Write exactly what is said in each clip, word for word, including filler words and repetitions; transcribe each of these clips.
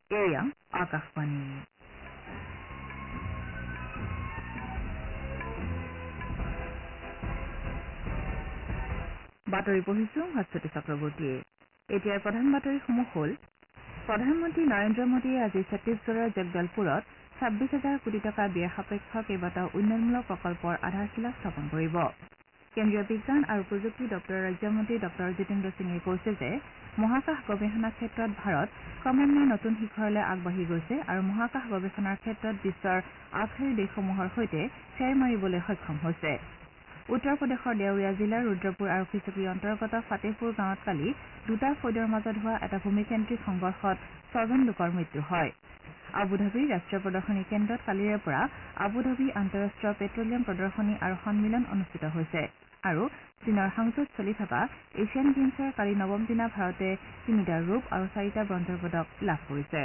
এয়া আকাশবাণী বাতৰি পঢ়িছো ভাস্বতী চক্ৰৱৰ্তীয়ে এতিয়াৰ প্ৰধান বাতৰিসমূহ হ'ল প্ৰধানমন্ত্ৰী নৰেন্দ্ৰ মোদীয়ে আজি ছত্তীশগড়ৰ জগদলপুৰত ছাব্বিছ হাজাৰ কোটি টকা ব্যয় সাপেক্ষ কেইবাটাও উন্নয়নমূলক প্ৰকল্পৰ আধাৰশিলা স্থাপন কৰিব কেন্দ্ৰীয় বিজ্ঞান আৰু প্ৰযুক্তি দপ্তৰৰ ৰাজ্যমন্ত্ৰী ডঃ জিতেন্দ্ৰ সিঙে কৈছে যে মহাকাশ গৱেষণা ক্ষেত্ৰত ভাৰত ক্ৰমান্বয়ে নতুন শিখৰলৈ আগবাঢ়ি গৈছে আৰু মহাকাশ গৱেষণাৰ ক্ষেত্ৰত বিশ্বৰ আগশাৰীৰ দেশসমূহৰ সৈতে ফেৰ মাৰিবলৈ সক্ষম হৈছে উত্তৰ প্ৰদেশৰ দেওৰীয়া জিলাৰ ৰুদ্ৰপুৰ আৰক্ষী চকীৰ অন্তৰ্গত ফাটেহপুৰ গাঁৱত কালি দুটা ফৈদৰ মাজত হোৱা এটা ভূমিকেন্দ্ৰিক সংঘৰ্ষত ছজন লোকৰ মৃত্যু হয় আবুধাবিৰ ৰাষ্ট্ৰীয় প্ৰদৰ্শনী কেন্দ্ৰত কালিৰে পৰা আবুধাবি আন্তঃৰাষ্ট্ৰীয় পেট্ৰলিয়াম প্ৰদৰ্শনী আৰু সন্মিলন অনুষ্ঠিত হৈছে আৰু চীনৰ হাংঝৌত চলি থকা এছিয়ান গেমছৰ কালি নৱম দিনা ভাৰতে তিনিটা ৰূপ আৰু চাৰিটা ব্ৰঞ্জৰ পদক লাভ কৰিছে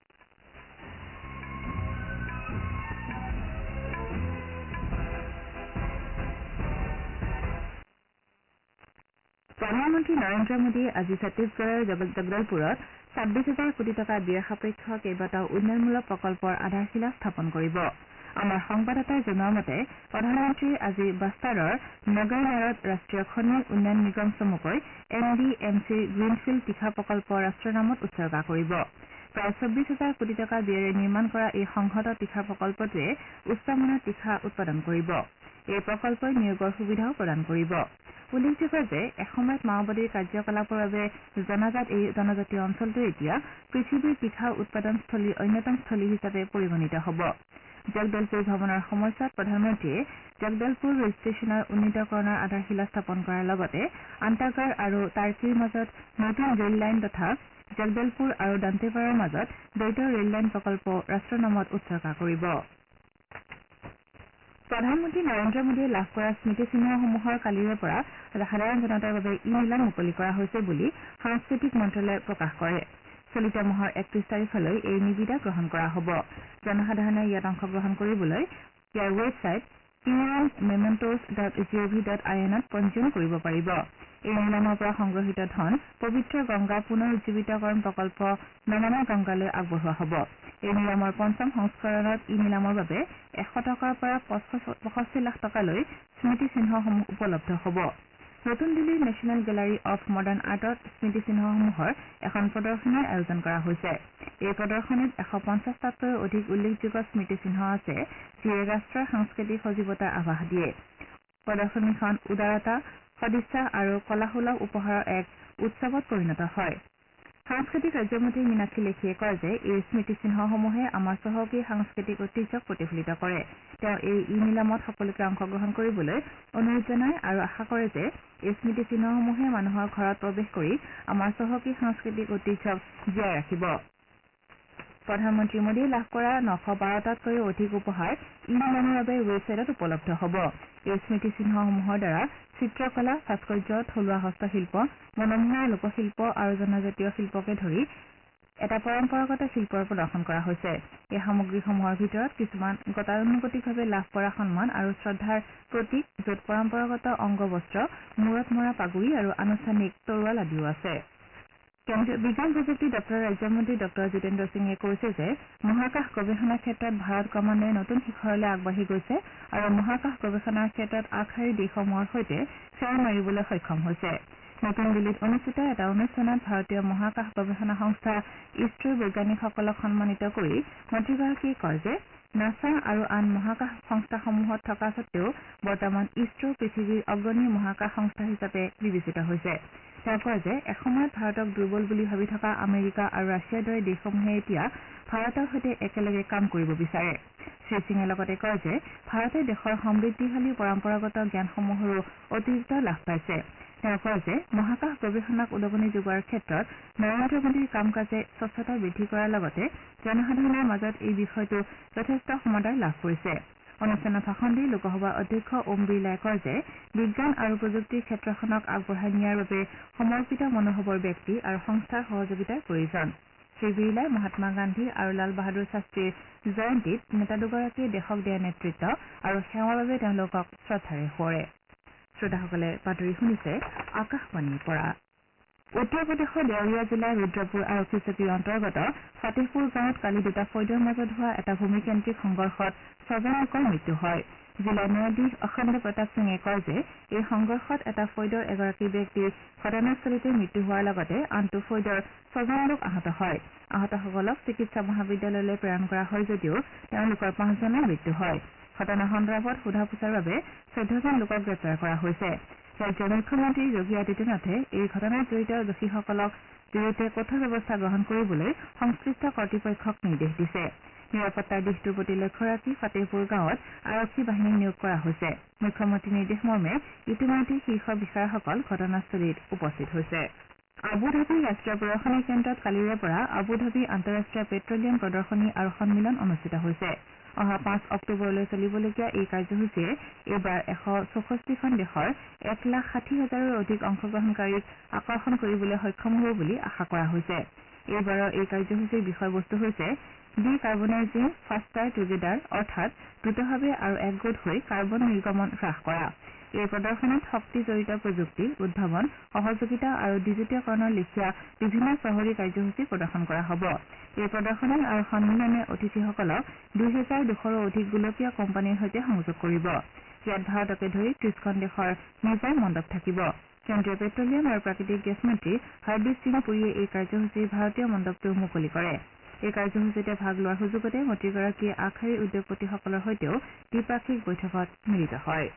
প্ৰধানমন্ত্ৰী নৰেন্দ্ৰ মোদীয়ে আজি ছত্তীশগড়ৰ জগদলপুৰত ছাব্বিছ হাজাৰ কোটি টকা ব্যয় সাপেক্ষ কেইবাটাও উন্নয়নমূলক প্ৰকল্পৰ আধাৰশিলা স্থাপন কৰিব আমাৰ সংবাদদাতাই জনোৱা মতে প্ৰধানমন্ত্ৰীয়ে আজি বাষ্টাৰৰ নগৰনাৰত ৰাষ্ট্ৰীয় খনি উন্নয়ন নিগম চমুকৈ এন ডি এম চিৰ গ্ৰীণফিল্ড তীখা প্ৰকল্প ৰাষ্ট্ৰৰ নামত উৎসৰ্গা কৰিব প্ৰায় চৌব্বিছ হাজাৰ কোটি টকা ব্যয়েৰে নিৰ্মাণ কৰা এই সংহত তীখা প্ৰকল্পটোৱে উচ্চমানৰ তীখা উৎপাদন কৰিব এই প্ৰকল্পই নিয়োগৰ সুবিধাও প্ৰদান কৰিব উল্লেখযোগ্য যে এসময়ত মাওবাদীৰ কাৰ্যকলাপৰ বাবে জনাজাত এই জনজাতীয় অঞ্চলটো এতিয়া পৃথিৱীৰ তীখা উৎপাদনস্থলীৰ অন্যতম স্থলী হিচাপে পৰিগণিত হ'ব জগদলপুৰ ভ্ৰমণৰ সময়ছোৱাত প্ৰধানমন্ত্ৰীয়ে জগদলপুৰ ৰেল ষ্টেচনৰ উন্নীতকৰণৰ আধাৰশিলা স্থাপন কৰাৰ লগতে আন্তাগড় আৰু টাৰ্কিৰ মাজত নতুন ৰেল লাইন তথা জগদলপুৰ আৰু দান্তেৱাড়াৰ মাজত দ্বৈত ৰেল লাইন প্ৰকল্প ৰাষ্ট্ৰৰ নামত উৎসৰ্গা কৰিব প্ৰধানমন্ত্ৰী নৰেন্দ্ৰ মোদীয়ে লাভ কৰা স্মৃতিচিহ্নসমূহৰ কালিৰে পৰা সাধাৰণ জনতাৰ বাবে ই নিলাম মুকলি কৰা হৈছে বুলি সাংস্কৃতিক মন্ত্ৰালয়ে প্ৰকাশ কৰে চলিত মাহৰ একত্ৰিশ তাৰিখলৈ এই নিবিদা গ্ৰহণ কৰা হ'ব জনসাধাৰণে ইয়াত অংশগ্ৰহণ কৰিবলৈ ইয়াৰ ৱেবছাইট ইউএন মেমেণ্টছ dot G O' V dot I এনত পঞ্জীয়ন কৰিব পাৰিব এই নিলামৰ পৰা সংগ্ৰহিত ধন পবিত্ৰ গংগা পুনৰ উজ্জীৱিতকৰণ প্ৰকল্প নমামা গংগালৈ আগবঢ়োৱা হ'ব এই নিলামৰ পঞ্চম সংস্কৰণত ই নিলামৰ বাবে এশ টকাৰ পৰা পঁষষ্ঠি লাখ টকালৈ স্মৃতিচিহ্নসমূহ উপলব্ধ হ'ব নতুন দিল্লীৰ নেশ্যনেল গেলাৰী অৱ মডাৰ্ণ আৰ্টত স্মৃতিচিহ্নসমূহৰ এখন প্ৰদৰ্শনীৰ আয়োজন কৰা হৈছে এই প্ৰদৰ্শনীত এশ পঞ্চাছটাতকৈও অধিক উল্লেখযোগ্য স্মৃতিচিহ্ন আছে যিয়ে ৰাষ্ট্ৰৰ সাংস্কৃতিক সজীৱতাৰ আভাস দিয়ে প্ৰদৰ্শনীখন উদাৰতা সদিচ্ছা আৰু কলাসুলভ উপহাৰৰ এক উৎসৱত পৰিণত হয় সাংস্কৃতিক ৰাজ্যমন্ত্ৰী মীনাক্ষী লেখীয়ে কয় যে এই স্মৃতিচিহ্নসমূহে আমাৰ চহকী সাংস্কৃতিক ঐতিহ্যক প্ৰতিফলিত কৰে তেওঁ এই ই নিলামত সকলোকে অংশগ্ৰহণ কৰিবলৈ অনুৰোধ জনায় আৰু আশা কৰে যে এই স্মৃতিচিহ্নসমূহে মানুহৰ ঘৰত প্ৰৱেশ কৰি আমাৰ চহকী সাংস্কৃতিক ঐতিহ্যক জীয়াই ৰাখিব প্ৰধানমন্ত্ৰী মোদীয়ে লাভ কৰা নশ বাৰটাতকৈও অধিক উপহাৰ ই নিলামৰ বাবে ৱেবছাইটত উপলব্ধ হ'ব এই স্মৃতিচিহ্নসমূহৰ দ্বাৰা চিত্ৰকলা ভাস্কৰ্য থলুৱা হস্তশিল্প মনোমোহা লোকশিল্প আৰু জনজাতীয় শিল্পকে ধৰি এটা পৰম্পৰাগত শিল্পৰ প্ৰদৰ্শন কৰা হৈছে এই সামগ্ৰীসমূহৰ ভিতৰত কিছুমান গতানুগতিকভাৱে লাভ কৰা সন্মান আৰু শ্ৰদ্ধাৰ প্ৰতীক য'ত পৰম্পৰাগত অংগবস্ত্ৰ মূৰত মৰা পাগুৰি আৰু আনুষ্ঠানিক তৰোৱাল আদিও আছে কেন্দ্ৰীয় বিজ্ঞান প্ৰযুক্তি দপ্তৰৰ ৰাজ্যমন্ত্ৰী ডঃ জিতেন্দ্ৰ সিঙে কৈছে যে মহাকাশ গৱেষণাৰ ক্ষেত্ৰত ভাৰত ক্ৰমান্বয়ে নতুন শিখৰলৈ আগবাঢ়ি গৈছে আৰু মহাকাশ গৱেষণাৰ ক্ষেত্ৰত আগশাৰীৰ দেশসমূহৰ সৈতে ফেৰ মাৰিবলৈ সক্ষম হৈছে নতুন দিল্লীত অনুষ্ঠিত এটা অনুষ্ঠানত ভাৰতীয় মহাকাশ গৱেষণা সংস্থা ইছৰোৰ বৈজ্ঞানিকসকলক সন্মানিত কৰি মন্ত্ৰীগৰাকীয়ে কয় যে নাছা আৰু আন মহাকাশ সংস্থাসমূহত থকা স্বত্তেও বৰ্তমান ইছৰো পৃথিৱীৰ অগ্ৰণী মহাকাশ সংস্থা হিচাপে বিবেচিত হৈছে তেওঁ কয় যে এসময়ত ভাৰতক দুৰ্বল বুলি ভাবি থকা আমেৰিকা আৰু ৰাছিয়াৰ দৰে দেশসমূহে এতিয়া ভাৰতৰ সৈতে একেলগে কাম কৰিব বিচাৰে শ্ৰীসিঙে লগতে কয় যে ভাৰতে দেশৰ সমৃদ্ধিশালী পৰম্পৰাগত জ্ঞানসমূহৰো অতিৰিক্ত লাভ পাইছে তেওঁ কয় যে মহাকাশ গৱেষণাক উদগনি যোগোৱাৰ ক্ষেত্ৰত নৰেন্দ্ৰ মোদীৰ কাম কাজে স্বচ্ছতা বৃদ্ধি কৰাৰ লগতে জনসাধাৰণৰ মাজত এই বিষয়টো যথেষ্ট সমাদৰ লাভ কৰিছে অনুষ্ঠানত ভাষণ দি লোকসভাৰ অধ্যক্ষ ওম বিৰলাই কয় যে বিজ্ঞান আৰু প্ৰযুক্তিৰ ক্ষেত্ৰখনক আগবঢ়াই নিয়াৰ বাবে সমৰ্পিত মনোভাৱৰ ব্যক্তি আৰু সংস্থাৰ সহযোগিতাৰ প্ৰয়োজন শ্ৰীবিৰলাই মহাত্মা গান্ধী আৰু লাল বাহাদুৰ শাস্ত্ৰীৰ জয়ন্তীত নেতা দুগৰাকীয়ে দেশক দিয়া নেতৃত্ব আৰু সেৱাৰ বাবে তেওঁলোকক শ্ৰদ্ধাৰে সোঁৱৰে শ্ৰোতাসকলে বাতৰি শুনিছে আকাশবাণীৰ পৰা উত্তৰ প্ৰদেশৰ দেওৰিয়া জিলাৰ ৰুদ্ৰপুৰ আৰক্ষী চকীৰ অন্তৰ্গত ফাটেহপুৰ গাঁৱত কালি দুটা ফৈদৰ মাজত হোৱা এটা ভূমিকেন্দ্ৰিক সংঘৰ্ষত ছজন লোকৰ মৃত্যু হয়। জিলা ন্যায়াধীশ অখণ্ড প্ৰতাপ সিঙে কয় যে এই সংঘৰ্ষত এটা ফৈদৰ এগৰাকী ব্যক্তিৰ ঘটনাস্থলীতে মৃত্যু হোৱাৰ লগতে আনটো ফৈদৰ ছজন লোক আহত হয়। আহতসকলক চিকিৎসা মহাবিদ্যালয়লৈ প্ৰেৰণ কৰা হয় যদিও তেওঁলোকৰ পাঁচজনৰ মৃত্যু হয়। ঘটনা সন্দৰ্ভত সোধা পোছাৰ বাবে চৈধ্যজন লোকক গ্ৰেপ্তাৰ কৰা হৈছে। ৰাজ্যৰ মুখ্যমন্ত্ৰী যোগী আদিত্যনাথে এই ঘটনাত জড়িত দোষীসকলক বিৰুদ্ধে কঠোৰ ব্যৱস্থা গ্ৰহণ কৰিবলৈ সংশ্লিষ্ট কৰ্তৃপক্ষক নিৰ্দেশ দিছে। নিৰাপত্তাৰ দিশটোৰ প্ৰতি লক্ষ্য ৰাখি ফাটেহপুৰ গাঁৱত আৰক্ষী বাহিনী নিয়োগ কৰা হৈছে। মুখ্যমন্ত্ৰীৰ নিৰ্দেশ মৰ্মে ইতিমধ্যে শীৰ্ষ বিষয়াসকল ঘটনাস্থলীত উপস্থিত হৈছে। আবুধাবি ৰাষ্ট্ৰীয় প্ৰদৰ্শনী কেন্দ্ৰত কালিৰে পৰা আবুধাবি আন্তঃৰাষ্ট্ৰীয় পেট্ৰলিয়াম প্ৰদৰ্শনী আৰু সন্মিলন অনুষ্ঠিত হৈছে। অহা পাঁচ অক্টোবৰলৈ চলিবলগীয়া এই কাৰ্যসূচীয়ে এইবাৰ এশ চৌষষ্ঠিখন দেশৰ এক লাখ ষাঠি হাজাৰৰো অধিক অংশগ্ৰহণকাৰীক আকৰ্ষণ কৰিবলৈ সক্ষম হ'ব বুলি আশা কৰা হৈছে। এইবাৰৰ এই কাৰ্যসূচীৰ বিষয়বস্তু হৈছে ডি কাৰ্বনাইজিং ফাষ্টাৰ টুগেডাৰ অৰ্থাৎ দ্ৰুতভাৱে আৰু একগোট হৈ কাৰ্বন নিৰ্গমন হ্ৰাস কৰা। এই প্ৰদৰ্শনীত শক্তি জড়িত প্ৰযুক্তি, উদ্ভাৱন, সহযোগিতা আৰু ডিজিটীয়কৰণৰ লেখীয়া বিভিন্ন চহৰী কাৰ্যসূচী প্ৰদৰ্শন কৰা হ'ব। এই প্ৰদৰ্শনী আৰু সন্মিলনে অতিথিসকলক দুই হেজাৰ দুশৰো অধিক গোলকীয় কোম্পানীৰ সৈতে সংযোগ কৰিব। ইয়াত ভাৰতকে ধৰি ত্ৰিশখন দেশৰ নিজৰ মণ্ডপ থাকিব। কেন্দ্ৰীয় পেট্ৰলিয়াম আৰু প্ৰাকৃতিক গেছ মন্ত্ৰী হৰদীপ সিং পুৰীয়ে এই কাৰ্যসূচীৰ ভাৰতীয় মণ্ডপটো মুকলি কৰে। এই কাৰ্যসূচীতে ভাগ লোৱাৰ সুযোগতে মন্ত্ৰীগৰাকীয়ে আগশাৰীৰ উদ্যোগপতিসকলৰ সৈতেও দ্বিপাক্ষিক বৈঠকত মিলিত হয়।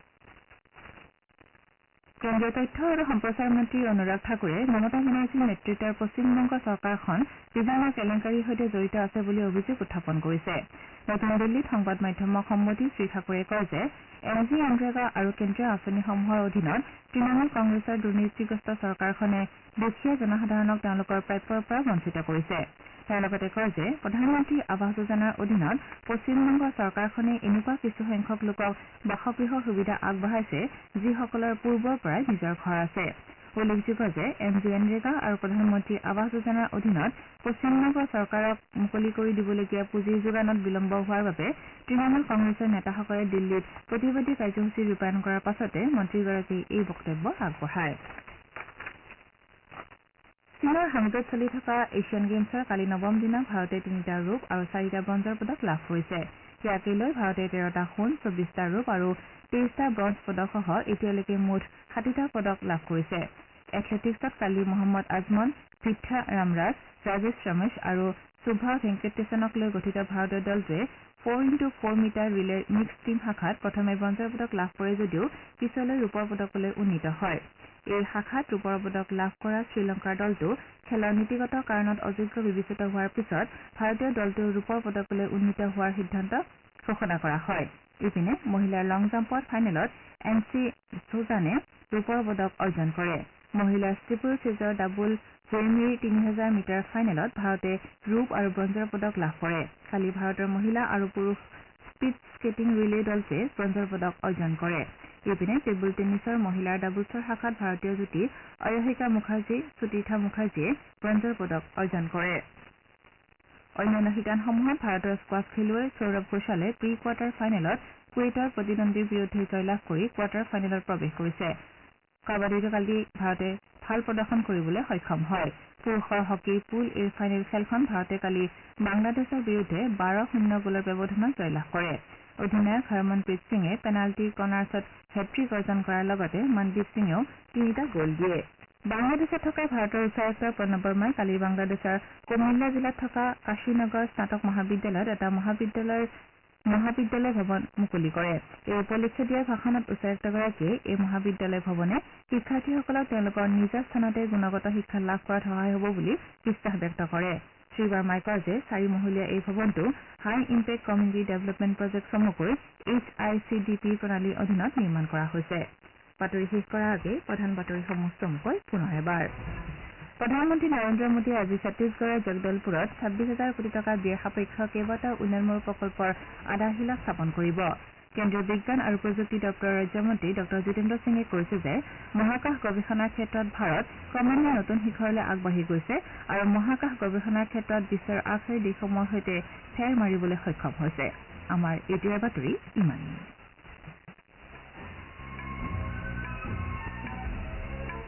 কেন্দ্ৰীয় তথ্য আৰু সম্প্ৰচাৰ মন্ত্ৰী অনুৰাগ ঠাকুৰে মমতা বেনাৰ্জীৰ নেতৃত্বৰ পশ্চিমবংগ চৰকাৰখন বিভিন্ন কেলেংকাৰীৰ সৈতে জড়িত আছে বুলি অভিযোগ উত্থাপন কৰিছে। নতুন দিল্লীত সংবাদ মাধ্যমক সম্বোধি শ্ৰীঠাকুৰে কয় যে এম জি এনৰেগা আৰু কেন্দ্ৰীয় আঁচনিসমূহৰ অধীনত তৃণমূল কংগ্ৰেছৰ দুৰ্নীতিগ্ৰস্ত চৰকাৰখনে দুখীয়া জনসাধাৰণক তেওঁলোকৰ প্ৰাপ্যৰ পৰা বঞ্চিত কৰিছে। তেওঁ লগতে কয় যে প্ৰধানমন্ত্ৰী আৱাস যোজনাৰ অধীনত পশ্চিমবংগ চৰকাৰখনে এনেকুৱা কিছুসংখ্যক লোকক বাসগৃহৰ সুবিধা আগবঢ়াইছে যিসকলৰ পূৰ্বৰ পৰাই নিজৰ ঘৰ আছে। উল্লেখযোগ্য যে এম জি এনৰেগা আৰু প্ৰধানমন্ত্ৰী আৱাস যোজনাৰ অধীনত পশ্চিমবংগ চৰকাৰক মুকলি কৰি দিবলগীয়া পুঁজিৰ যোগানত বিলম্ব হোৱাৰ বাবে তৃণমূল কংগ্ৰেছৰ নেতাসকলে দিল্লীত প্ৰতিবাদী কাৰ্যসূচী ৰূপায়ণ কৰাৰ পাছতে মন্ত্ৰীগৰাকীয়ে এই বক্তব্য আগবঢ়ায়। চীনৰ হাংজৌত চলি থকা এছিয়ান গেমছৰ কালি নৱম দিনা ভাৰতে তিনিটা ৰূপ আৰু চাৰিটা ব্ৰঞ্জৰ পদক লাভ কৰিছে। ইয়াকে লৈ ভাৰতে তেৰটা সোণ, চৌবিশটা ৰূপ আৰু তেইশটা ব্ৰঞ্জ পদকসহ এতিয়ালৈকে মুঠ ষাঠিটা পদক লাভ কৰিছে। এথলেটিকছত কালি মহম্মদ আজমল, পৃথা ৰামৰাজ, ৰাজেশ ৰমেশ আৰু শুভা ভেংকটেশনক লৈ গঠিত ভাৰতীয় দলটোৱে ফ'ৰ ইণ্টু ফ'ৰ মিটাৰ ৰিলেৰ মিক্স টীম শাখাত প্ৰথমে ব্ৰঞ্জৰ পদক লাভ কৰে যদিও পিছলৈ ৰূপৰ পদকলৈ উন্নীত হয়। এই শাখাত ৰূপৰ পদক লাভ কৰা শ্ৰীলংকাৰ দলটো খেলৰ নীতিগত কাৰণত অযোগ্য বিবেচিত হোৱাৰ পিছত ভাৰতীয় দলটোৰ ৰূপৰ পদকলৈ উন্নীত হোৱাৰ সিদ্ধান্ত ঘোষণা কৰা হয়। ইপিনে মহিলাৰ লং জাম্পত ফাইনেলত এন চি চৌজানে ৰূপৰ পদক অৰ্জন কৰে। মহিলাৰ ষ্টিপল চেজৰ ডাবুল জেইমিৰ তিনি হাজাৰ মিটাৰ ফাইনেলত ভাৰতে ৰূপ আৰু ব্ৰঞ্জৰ পদক লাভ কৰে। কালি ভাৰতৰ মহিলা আৰু পুৰুষ স্পীড স্কেটিং ৰিলে দলটোৱে ব্ৰঞ্জৰ পদক অৰ্জন কৰে। ইপিনে টেবুল টেনিছৰ মহিলাৰ ডাবলছৰ শাখাত ভাৰতীয় যুটি অয়হিকা মুখাৰ্জী, সুতীৰ্থা মুখাৰ্জীয়ে ব্ৰঞ্জৰ পদক অৰ্জন কৰে। অন্যান্য শিতানসমূহত ভাৰতৰ স্কোৱাছ খেলুৱৈ সৌৰভ ঘোষালে প্ৰি কোৱাৰ্টাৰ ফাইনেলত কুৱেইটৰ প্ৰতিদ্বন্দ্বীৰ বিৰুদ্ধে জয়লাভ কৰি কোৱাৰ্টাৰ ফাইনেলত প্ৰৱেশ কৰিছে। কাবাডীতো কালি ভাৰতে ভাল প্ৰদৰ্শন কৰিবলৈ সক্ষম হয়। পুৰুষৰ হকীৰ পুল এৰ ফাইনেল খেলখন ভাৰতে কালি বাংলাদেশৰ বিৰুদ্ধে বাৰ শূন্য গ'লৰ ব্যৱধানত জয়লাভ কৰে। অধিনায়ক হৰমনপ্ৰীত সিঙে পেনাল্টি কৰ্নাৰ্ছত হেট্ৰিক অৰ্জন কৰাৰ লগতে মনদীপ সিঙেও তিনিটা গ'ল দিয়ে। বাংলাদেশত থকা ভাৰতৰ উচ্চায়ুক্ত প্ৰণৱ বৰ্মাই কালি বাংলাদেশৰ কুমিল্লা জিলাত থকা কাশীনগৰ স্নাতক মহাবিদ্যালয়ত এটা মহাবিদ্যালয়ৰ মহাবিদ্যালয় ভৱন মুকলি কৰে। এই উপলক্ষে দিয়া ভাষণত উচ্চায়ুক্তগৰাকীয়ে এই মহাবিদ্যালয় ভৱনে শিক্ষাৰ্থীসকলক তেওঁলোকৰ নিজৰ স্থানতে গুণগত শিক্ষা লাভ কৰাত সহায় হ'ব বুলি বিশ্বাস ব্যক্ত কৰে। শ্ৰীবাৰ্মাই কয় যে চাৰিমহলীয়া এই ভৱনটো high impact community development project চমুকৈ এইচ আই চি ডি পিৰ প্ৰণালীৰ অধীনত নিৰ্মাণ কৰা হৈছে। বাতৰি শেষ কৰাৰ আগে প্ৰধান বাতৰিসমূহ চমুকৈ পুনৰ এবাৰ। প্ৰধানমন্ত্ৰী নৰেন্দ্ৰ মোদীয়ে আজি ছত্তীশগড়ৰ জগদলপুৰত ছাব্বিছ হাজাৰ কোটি টকা ব্যয় সাপেক্ষ কেইবাটাও উন্নয়নমূলক প্ৰকল্পৰ আধাৰশিলা স্থাপন কৰিব। কেন্দ্ৰীয় বিজ্ঞান আৰু প্ৰযুক্তি দপ্তৰৰ ৰাজ্যমন্ত্ৰী ডঃ জিতেন্দ্ৰ সিঙে কৈছে যে মহাকাশ গৱেষণাৰ ক্ষেত্ৰত ভাৰত ক্ৰমান্বয়ে নতুন শিখৰলৈ আগবাঢ়ি গৈছে আৰু মহাকাশ গৱেষণাৰ ক্ষেত্ৰত বিশ্বৰ আগশাৰীৰ দেশসমূহৰ সৈতে ফেৰ মাৰিবলৈ সক্ষম হৈছে। আমাৰ এইটোৱে বাতৰি ইমানেই।